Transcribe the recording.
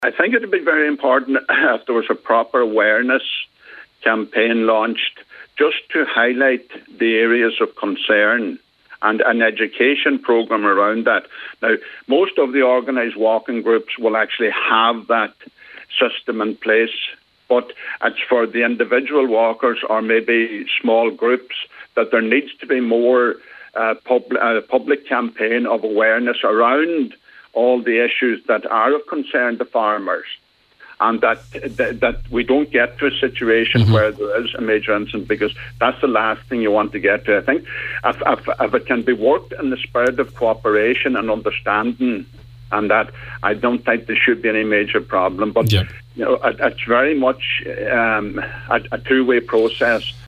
I think it would be very important if there was a proper awareness campaign launched just to highlight the areas of concern and an education program around that. Now, most of the organised walking groups will actually have that system in place, but it's for the individual walkers or maybe small groups that there needs to be more public campaign of awareness around all the issues that are of concern to farmers, and that we don't get to a situation where there is a major incident, because that's the last thing you want to get to. I think if it can be worked in the spirit of cooperation and understanding, and that, I don't think there should be any major problem. But it's very much a two-way process.